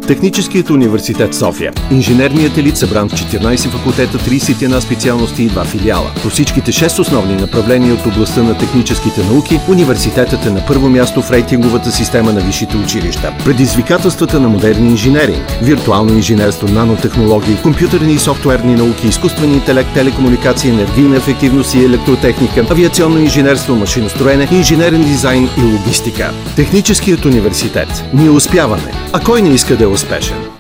Техническият университет София. Инженерният елит събран в 14 факултета, 31 специалности и 2 филиала. По всичките 6 основни направления от областта на техническите науки, университетът е на първо място в рейтинговата система на висшите училища. Предизвикателствата на модерни инженеринг, виртуално инженерство, нанотехнологии, компютърни и софтуерни науки, изкуствен интелект, телекомуникации, енергийна ефективност и електротехника, авиационно инженерство, машиностроене, инженерен дизайн и логистика. Техническият университет. Ние успяваме. А кой не иска да е успешен?